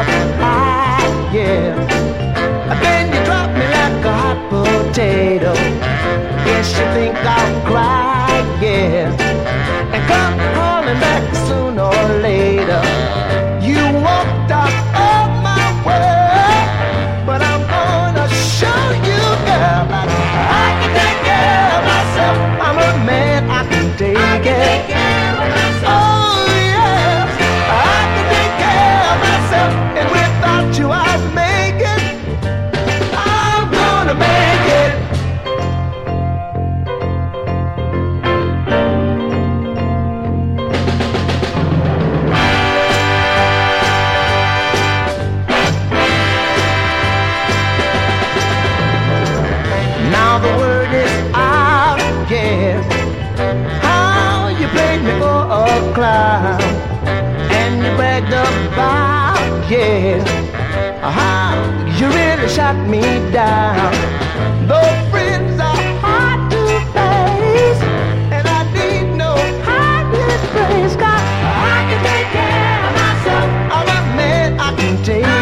up high, yeah. Then you drop me like a hot potato. Guess you think I'll cry, yeah. And come crawling back sooner or later. You walked out of my way, but I'm gonna show you, girl, that I can take care of myself. I'm a man, I can take it. Oh yes, I can take care of myself, and without you I'd make it. I'm gonna make it. Now the word is out, yeah. How you played me for a clown, and you bragged about, yeah, how you really shot me down. Those friends are hard to face, and I need no hiding place. 'Cause I can take care of myself. I'm a man, I can take